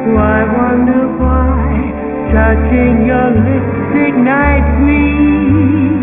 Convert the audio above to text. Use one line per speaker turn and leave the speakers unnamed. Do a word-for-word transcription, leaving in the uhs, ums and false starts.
I wonder why touching your lips ignite me.